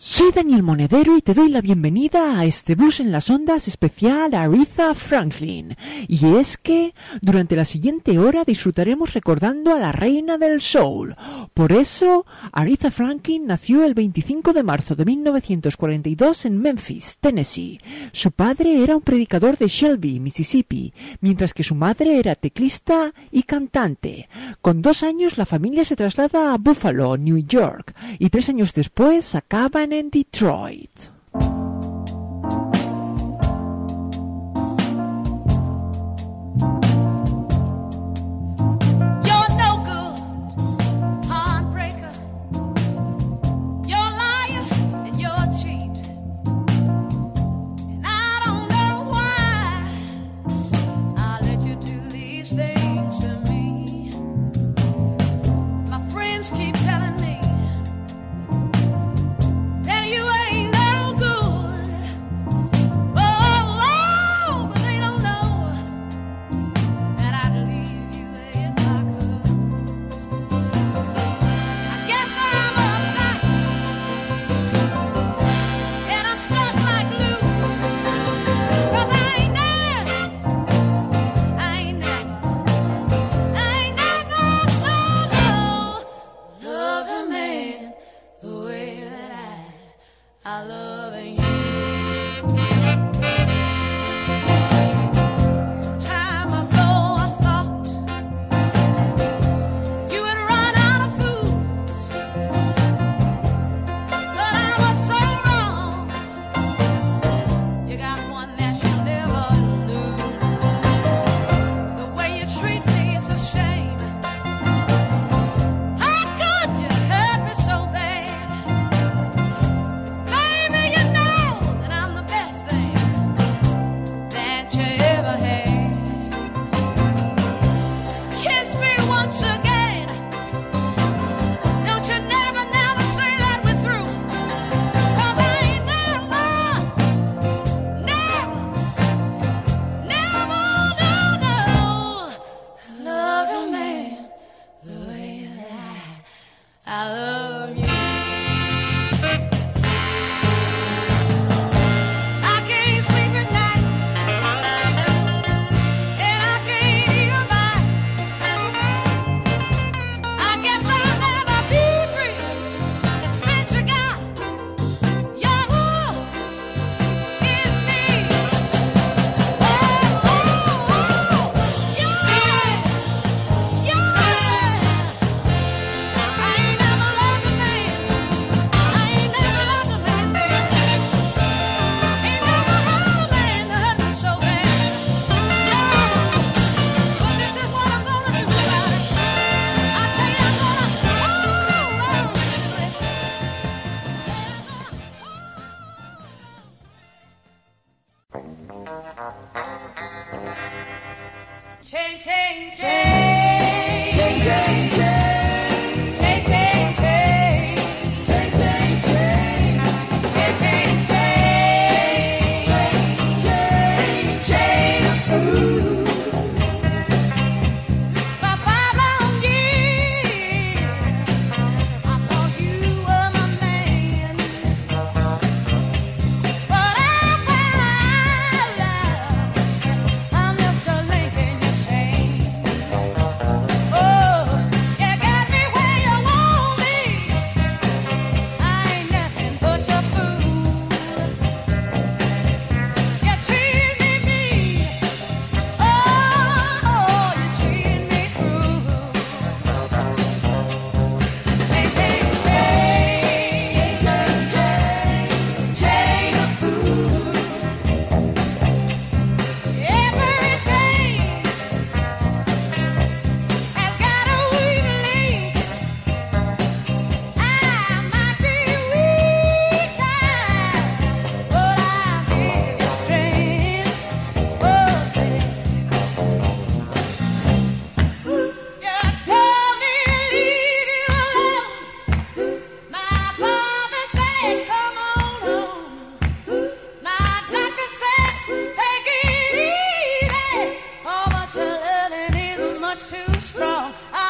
Soy Daniel Monedero y te doy la bienvenida a este Blues en las Ondas especial Aretha Franklin. Y es que durante la siguiente hora disfrutaremos recordando a la reina del soul. Por eso, Aretha Franklin nació el 25 de marzo de 1942 en Memphis, Tennessee. Su padre era un predicador de Shelby, Mississippi, mientras que su madre era teclista y cantante. Con 2 años la familia se traslada a Buffalo, New York, y 3 años después acaban en Detroit.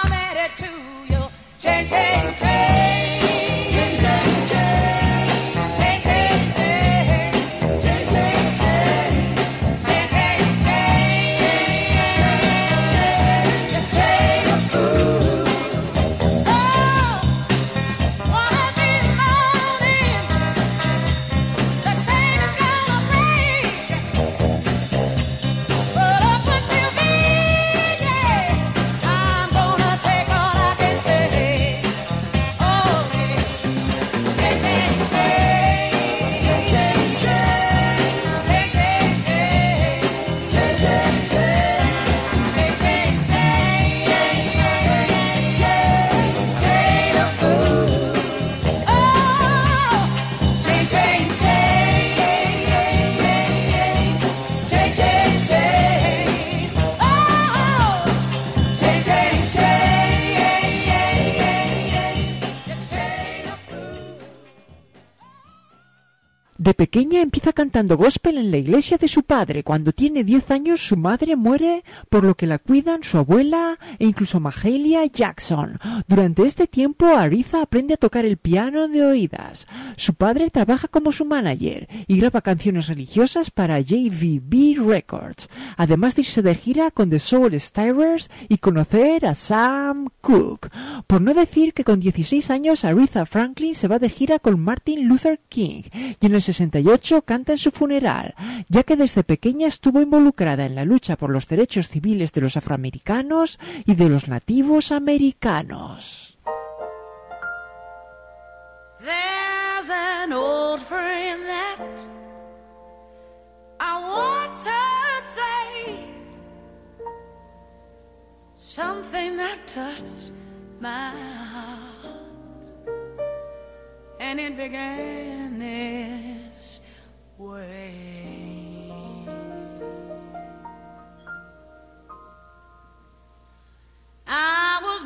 Change, change, change. Change, change, change. pequeña empieza cantando gospel en la iglesia de su padre. Cuando tiene 10 años su madre muere, por lo que la cuidan su abuela e incluso Mahalia Jackson. Durante este tiempo Aretha aprende a tocar el piano de oídas. Su padre trabaja como su manager y graba canciones religiosas para JVB Records, además de irse de gira con The Soul Stirrers y conocer a Sam Cooke. Por no decir que con 16 años Aretha Franklin se va de gira con Martin Luther King y en el 68 canta en su funeral, ya que desde pequeña estuvo involucrada en la lucha por los derechos civiles de los afroamericanos y de los nativos americanos. There's an old friend that I once heard say something that touched my heart, and it began this way. I was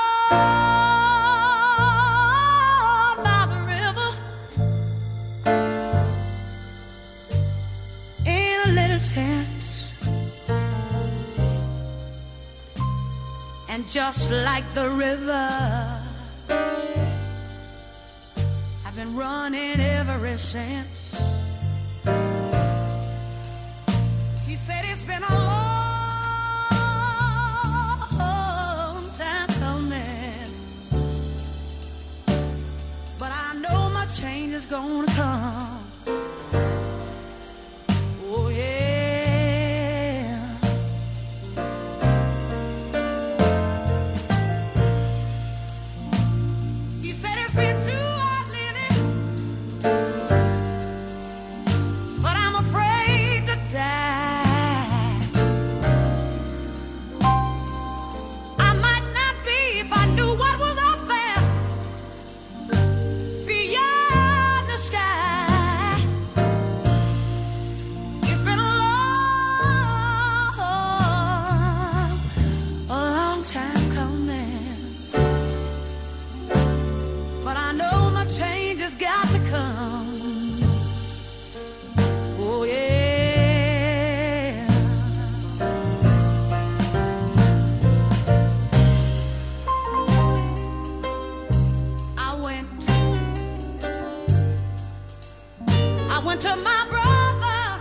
born by the river in a little tent, and just like the river, I've been running ever since. He said it's been a long time coming, but I know my change is gonna come. Oh yeah. He said it's been too hard living, but I'm afraid to die. I might not be if I knew what was up there beyond the sky. It's been a long time coming, but I know my change has got to come. Oh yeah. I went to my brother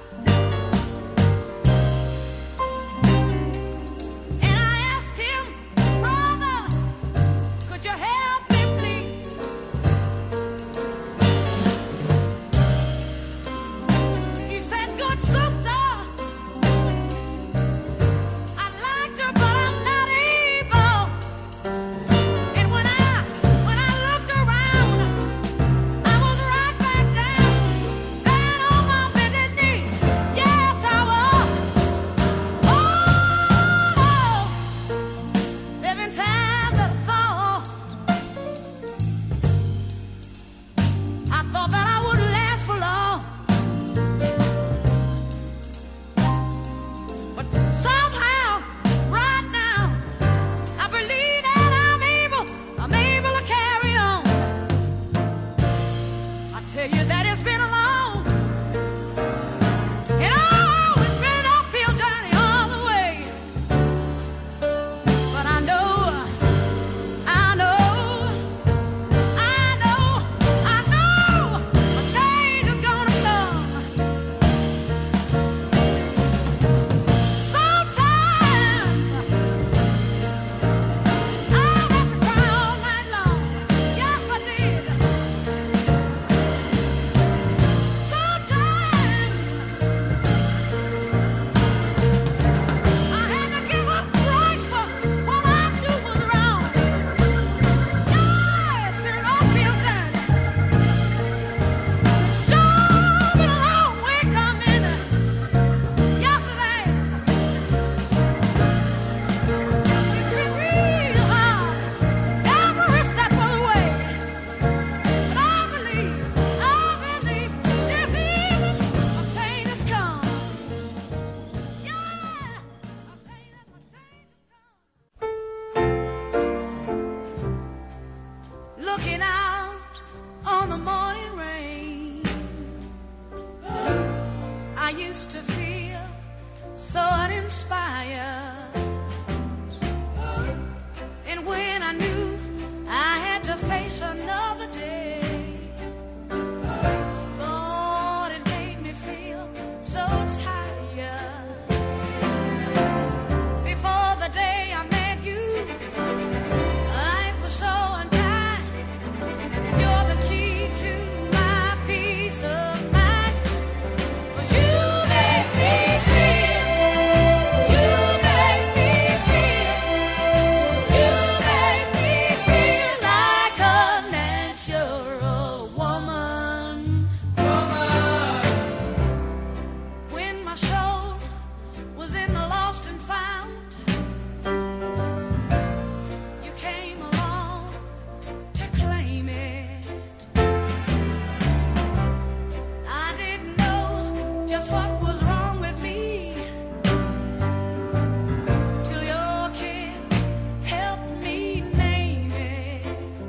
and I asked him, brother, could you help me please? He said, good sister, I'd like to, but I'm not able. And when I looked around, I was right back down on my bended knee. Yes, I was. Oh, there've been times that I thought that I wouldn't last for long, but somehow, right now, I believe that I'm able to carry on. I tell you that it's been a long, and oh, it's been an uphill journey all the way. But I know a change is gonna come. Sometimes I'll have to cry all night long. Yes, I did. Sometimes I had to give up right for what I knew was wrong. Yeah, it's been an uphill journey. Sure been a long way coming. Yes, it has. It's been real hard every step of the way. But I believe this evening a change has come. Yeah, I'll tell you that my change has come. Looking out on the morning rain, used to feel so uninspired. And when I knew I had to face another day, Lord, it made me feel so tired. Before the day I met you, life was so unkind. And you're the key to my peace of mind. 'Cause you make me feel, you make me feel, you make me feel like a natural woman. When my soul was in the lost and found, you came along to claim it. I didn't know just what was wrong with me till your kiss helped me name it.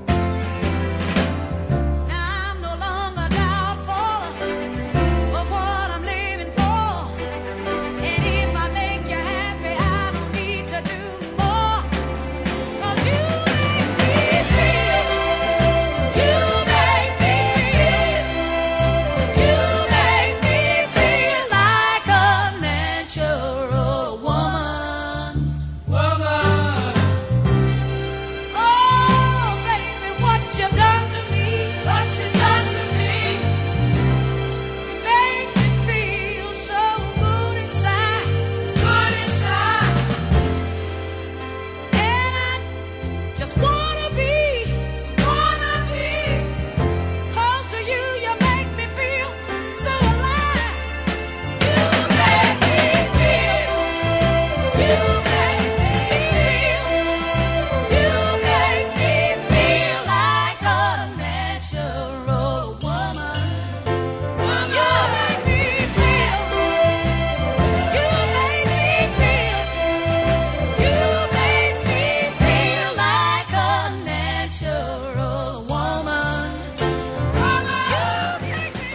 Now I'm no longer doubtful of what I'm living for. And if I make you happy, I don't need to do more. 'Cause you make me feel, you make me feel, you make me feel like a natural woman. Oh, baby, what you've done to me, what you've done to me. You make me feel so good inside, good inside. And I just wanna be close to you. You make me feel so alive. You make me feel, you make me feel, you make me feel like a natural woman. You make me feel, you make me feel, you make me feel like a natural woman. You make me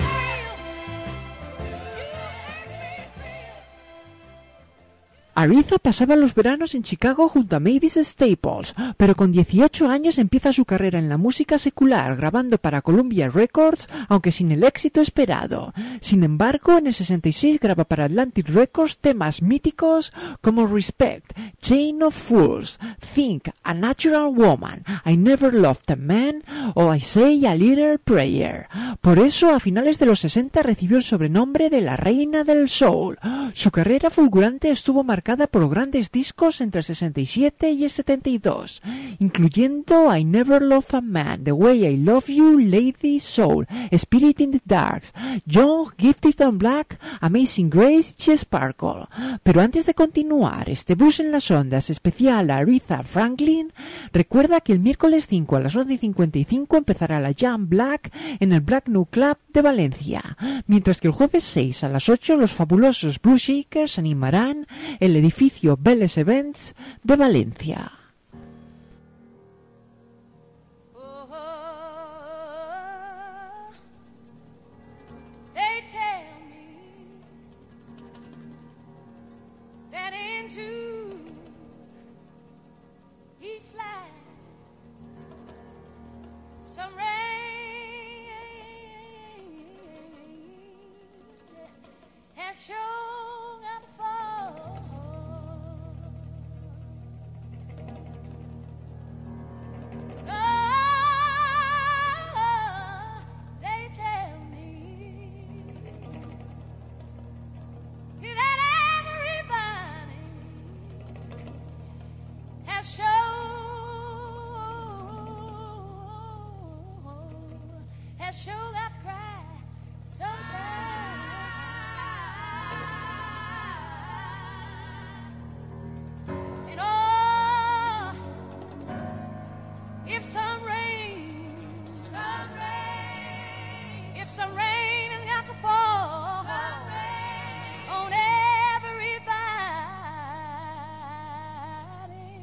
feel. Aretha pasaba los veranos en Chicago junto a Mavis Staples, pero con 18 años empieza su carrera en la música secular, grabando para Columbia Records, aunque sin el éxito esperado. Sin embargo, en el 66 graba para Atlantic Records temas míticos como Respect, Chain of Fools, Think, A Natural Woman, I Never Loved a Man o I Say a Little Prayer. Por eso, a finales de los 60 recibió el sobrenombre de la Reina del Soul. Su carrera fulgurante estuvo marcada por grandes discos entre el 67 y el 72, incluyendo I Never Loved a Man, The Way I Love You, Lady Soul, Spirit in the Dark, Young, Gifted and Black, Amazing Grace y Sparkle. Pero antes de continuar este blues en las ondas especial a Aretha Franklin, recuerda que el miércoles 5 a las 11:55 empezará la Jam Black en el Black New Club de Valencia, mientras que el jueves 6 a las 8 los fabulosos Blues Shakers animarán el edificio Belles Events de Valencia. They tell me that into each life some rain has shown out to fall. Oh, they tell me that everybody has shown that cry sometime. And oh, if some rain, if some rain has got to fall on everybody,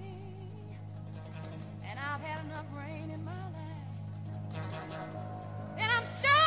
and I've had enough rain in my life, and I'm sure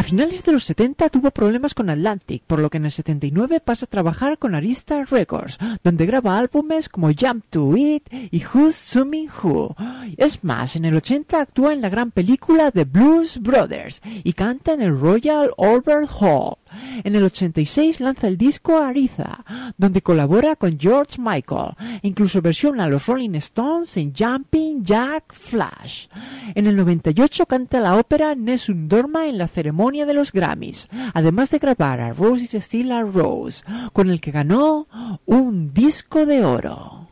finales de los 70 tuvo problemas con Atlantic, por lo que en el 79 pasa a trabajar con Arista Records, donde graba álbumes como Jump to It y Who's Summing Who. Es más, en el 80 actúa en la gran película The Blues Brothers y canta en el Royal Albert Hall. En el 86 lanza el disco Aretha, donde colabora con George Michael e incluso versiona a los Rolling Stones en Jumping Jack Flash. En el 98 canta la ópera Nessun Dorma en la ceremonia de los Grammys, además de grabar a Rose is Still a Rose, con el que ganó un disco de oro.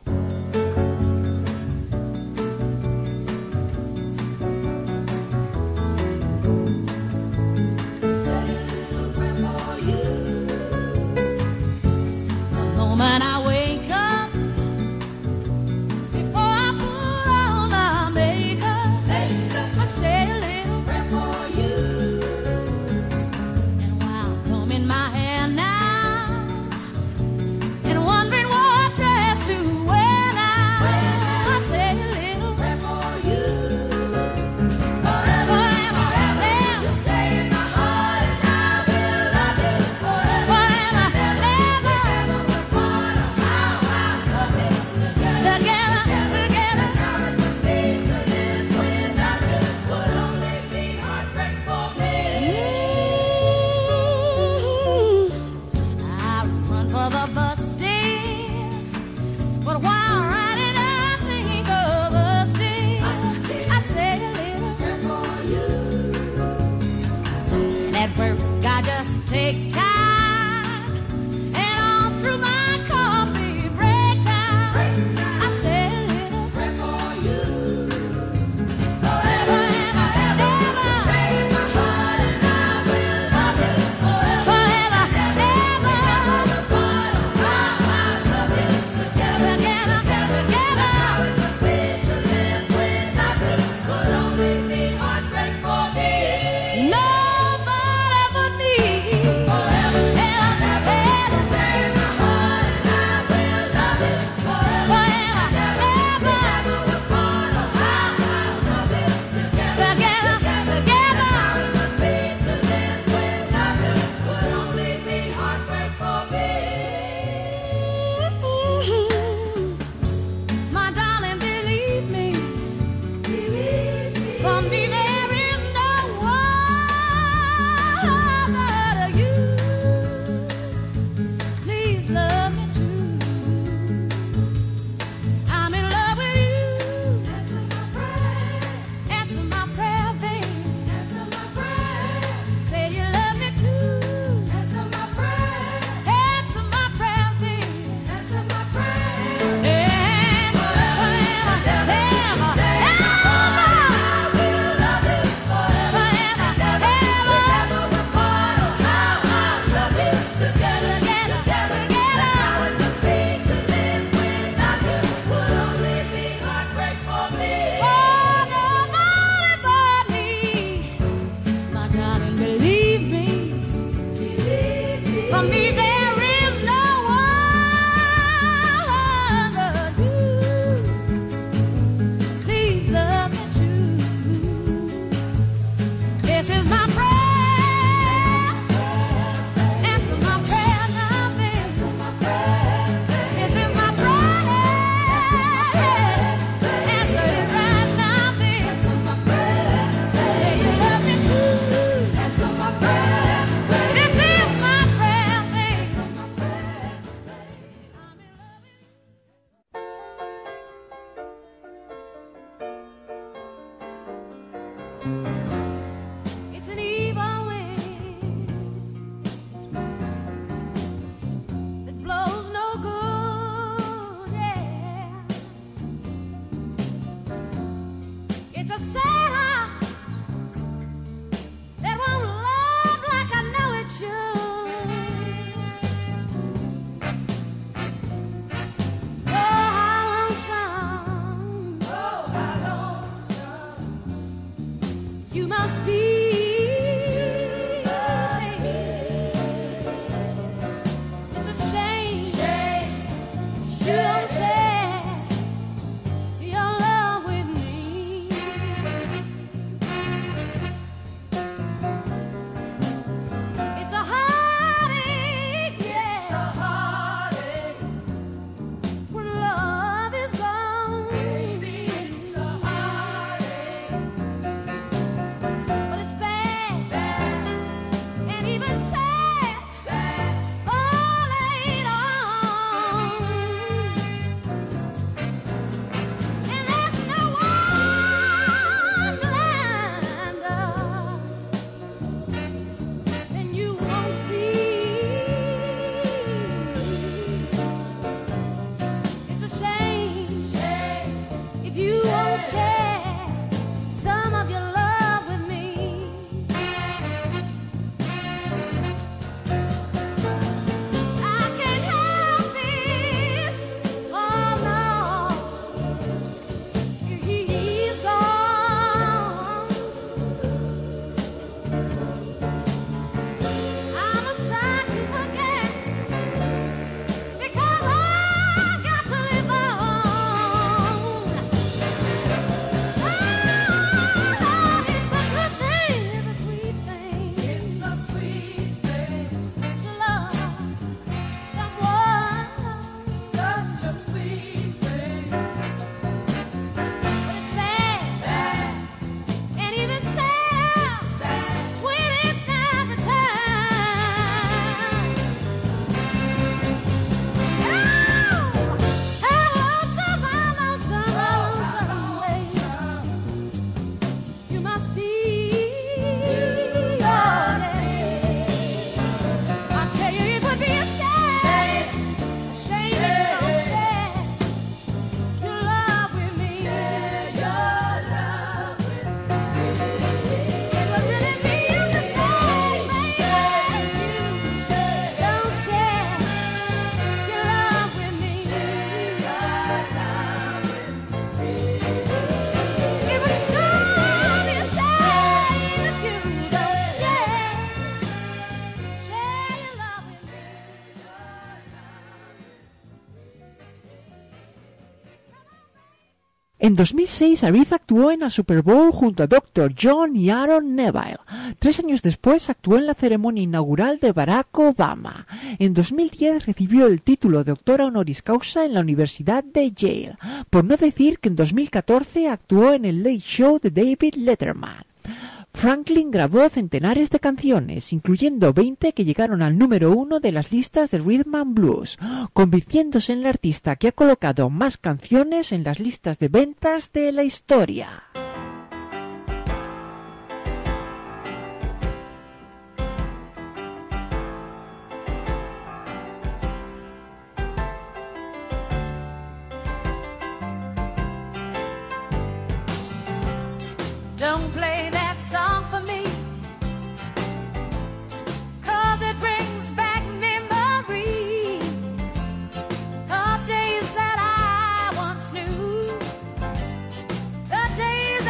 When I wake up, before I put on my makeup, I say a little prayer for you. And while combing my hair now, and wondering what dress to wear now, I say a little prayer for you. Forever, forever, you stay in my heart, and I will love you forever. I just take time, and all through my coffee break time, I say a little prayer for you. Forever and ever, stay in my heart, and I will love you forever. Forever and ever, I love you together, together. How it must be to live without you would only be heartbreak for me. No. En 2006, Aretha actuó en el Super Bowl junto a Dr. John y Aaron Neville. 3 años después actuó en la ceremonia inaugural de Barack Obama. En 2010 recibió el título de doctora honoris causa en la Universidad de Yale. Por no decir que en 2014 actuó en el Late Show de David Letterman. Franklin grabó centenares de canciones, incluyendo 20 que llegaron al número 1 de las listas de Rhythm and Blues, convirtiéndose en el artista que ha colocado más canciones en las listas de ventas de la historia. Don't play that song for me, 'cause it brings back memories of days that I once knew, the days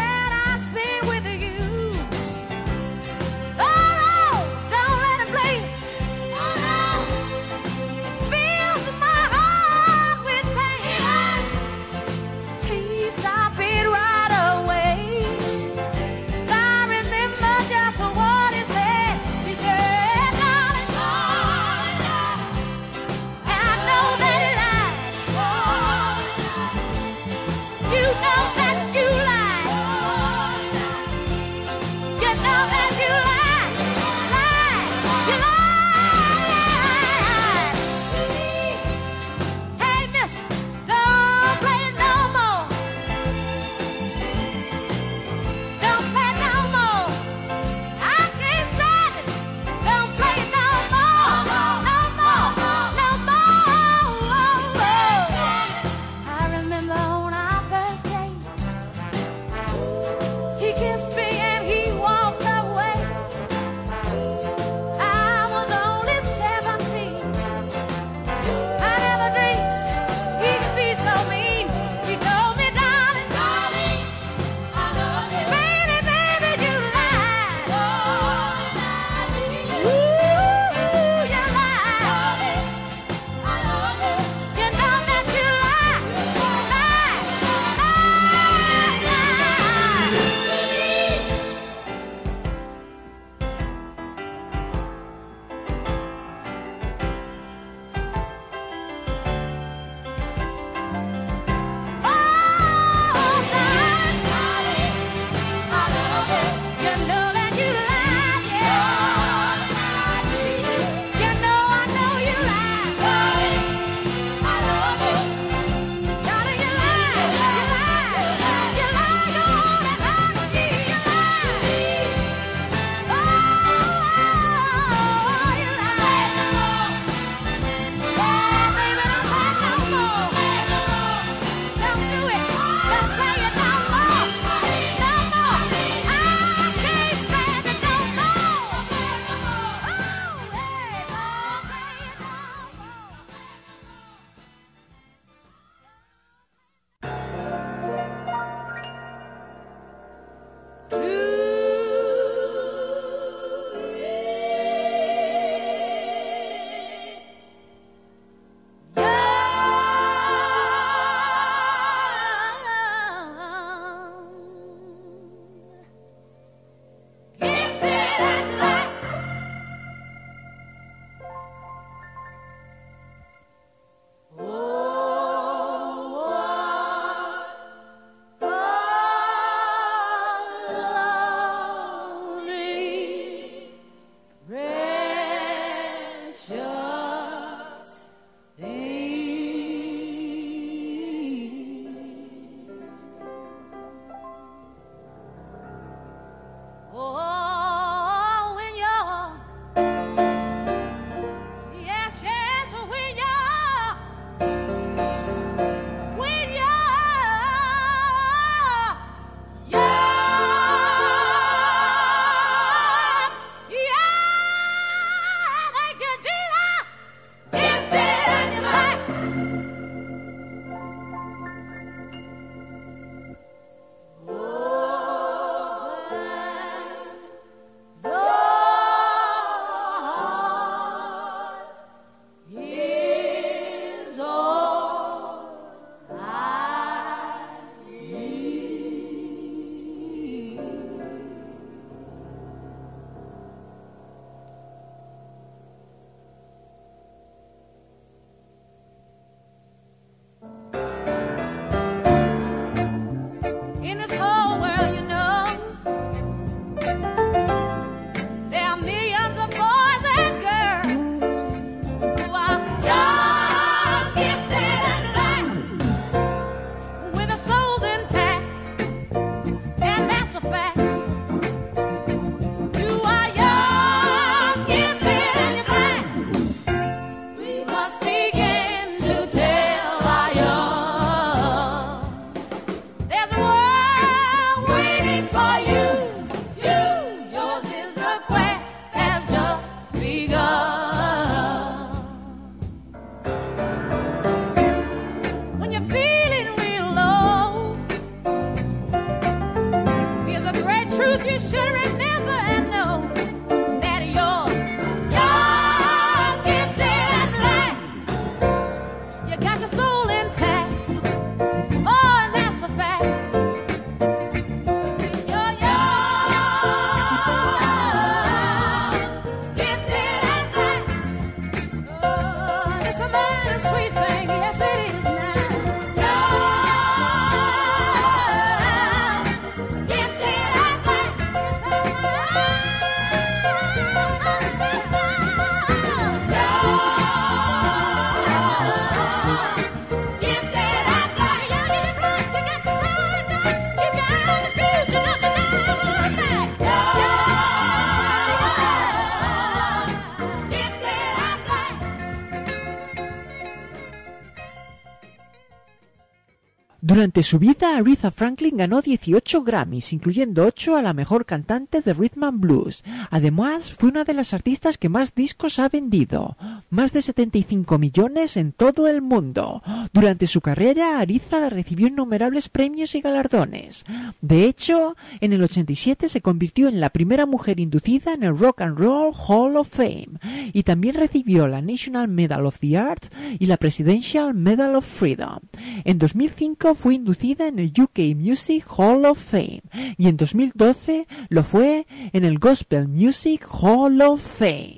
Durante su vida, Aretha Franklin ganó 18 Grammys, incluyendo 8 a la mejor cantante de Rhythm and Blues. Además, fue una de las artistas que más discos ha vendido, más de 75 millones en todo el mundo. Durante su carrera, Aretha recibió innumerables premios y galardones. De hecho, en el 87 se convirtió en la primera mujer inducida en el Rock and Roll Hall of Fame y también recibió la National Medal of the Arts y la Presidential Medal of Freedom. En 2005 fue inducida en el UK Music Hall of Fame y en 2012 lo fue en el Gospel Music Hall of Fame.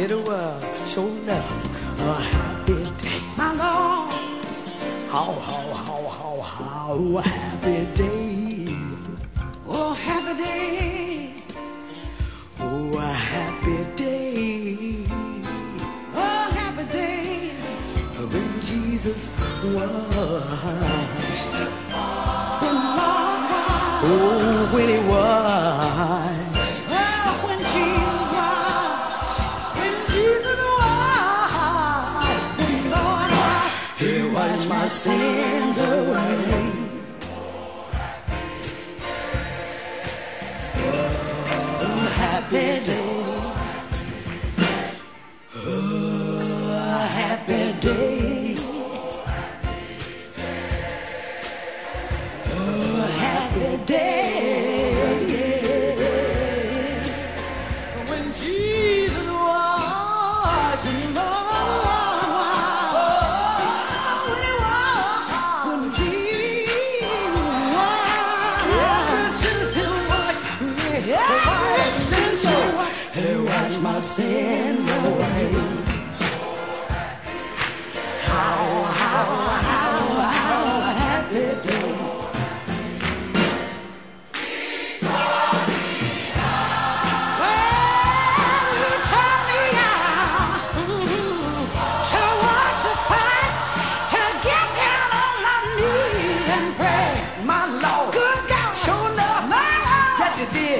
It was sure enough a happy day. My Lord, how happy day. Oh, happy day. Oh, a happy day. Oh, happy day. When Jesus washed. When Lord washed. Oh, when he washed. Oh, when Jesus washed. When Jesus washed. When Lord washed. He washed my sins away. Happy day. Oh, a happy day. Oh, a happy day. When Jesus was in love. When he was. When Jesus was. He washed my sins away. How happy day. Well, you taught me how to watch the fight, to get down on my knees and pray. My Lord, good God, sure enough, my Lord, yes you did.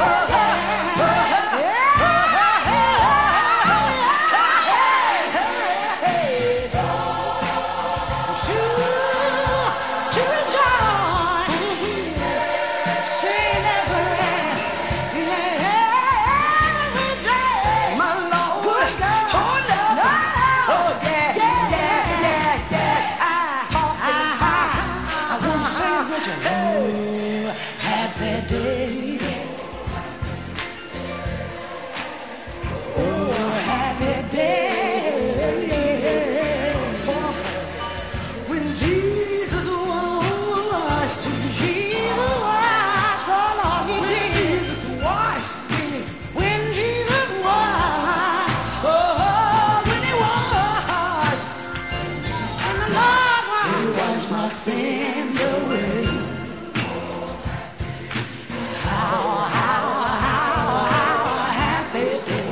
Send away. How happy day.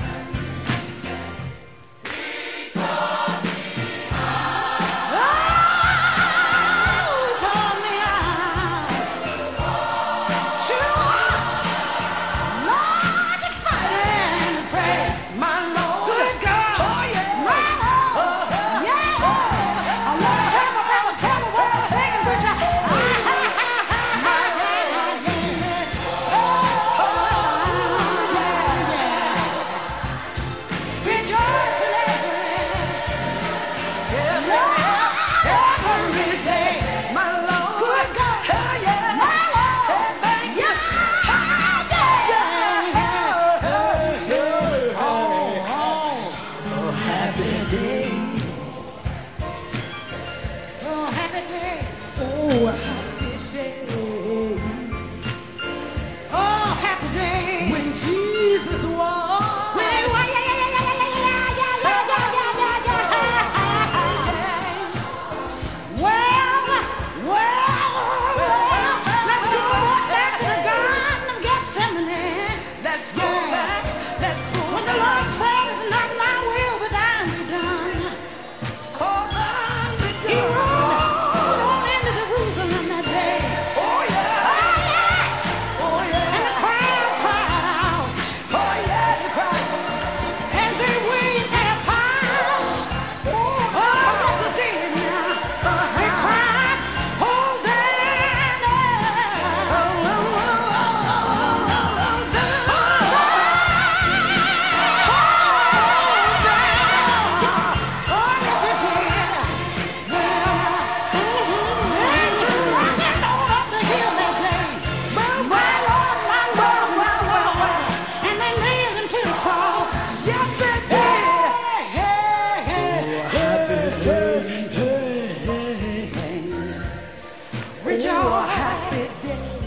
Oh, told me Lord, to fight and pray. My Lord, good God. Oh, yeah. My Lord, yeah. I want to tell my brother, tell me what I'm thinking, preacher. Rejoice in every day. My Lord, good God. My Lord, thank you. Oh, happy day. Oh, happy day. Oh, happy day. Oh, happy day. When Jesus was. When he was, Well, let's go back to the Garden of Gethsemane. Let's go back. Let's go. When the Lord says, not my will, but thine be done. Oh, thine be done. He rode on into Jerusalem that day. Oh, yeah. Oh, yeah. Oh, yeah. And the crowd cried out. Oh, yeah, they cried. As they waved their palms. Oh, yes, they did now. They cried, Hosanna.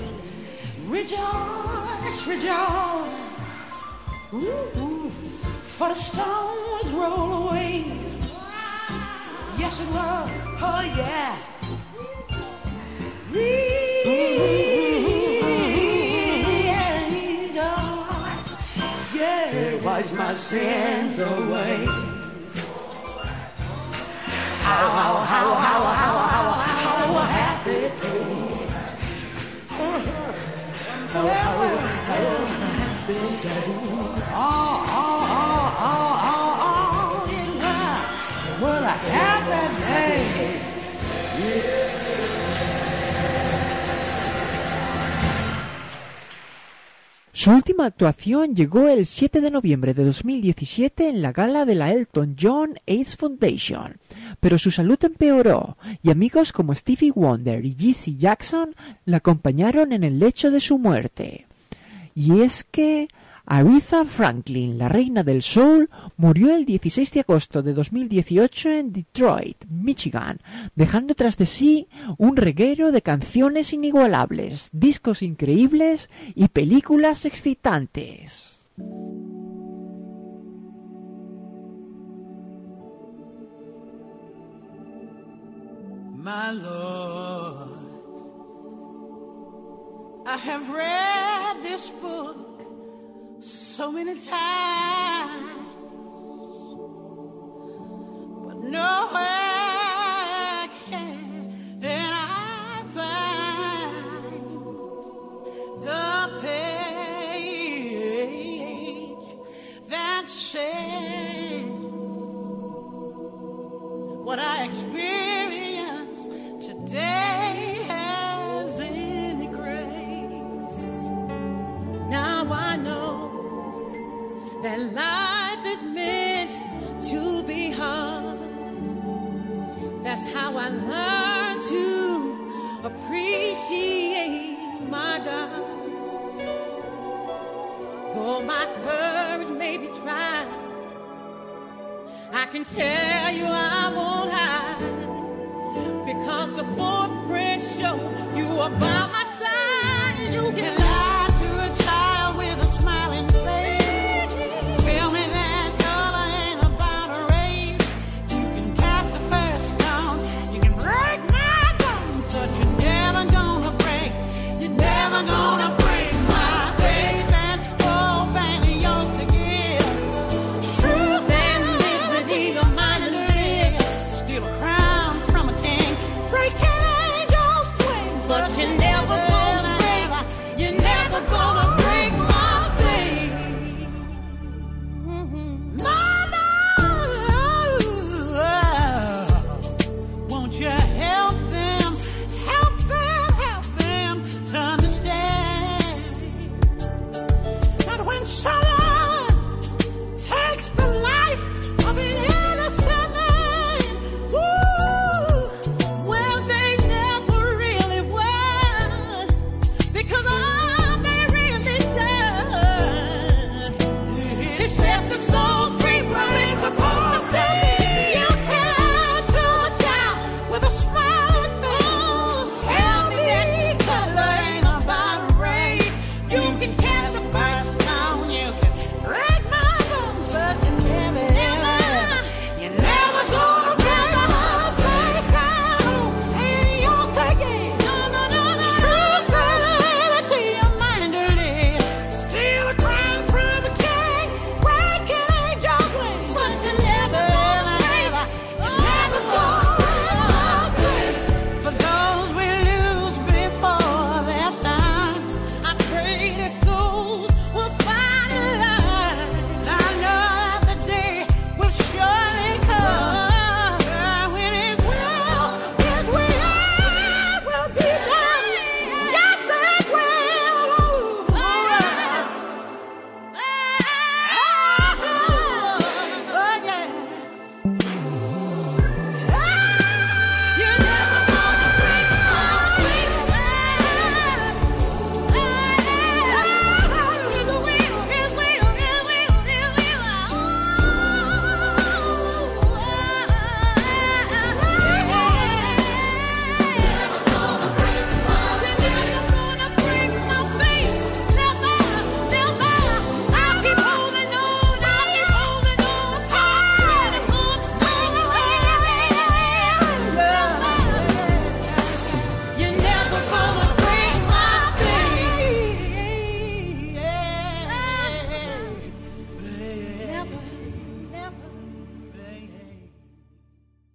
Rejoice, rejoice. Ooh, ooh. for the stones roll away. Yes, it was. Oh, yeah. Yeah, wash my sins away. How happy it was a happy day. Su última actuación llegó el 7 de noviembre de 2017 en la gala de la Elton John AIDS Foundation, pero su salud empeoró y amigos como Stevie Wonder y Jesse Jackson la acompañaron en el lecho de su muerte. Y es que Aretha Franklin, la reina del soul, murió el 16 de agosto de 2018 en Detroit, Michigan, dejando tras de sí un reguero de canciones inigualables, discos increíbles y películas excitantes. My Lord, I have read this book so many times, but nowhere can I find the page that says what I experienced today has any grace. Now I know that life is meant to be hard. That's how I learned to appreciate my God. Though my courage may be tried, I can tell you I won't hide, because the footprints show you are by my side. You can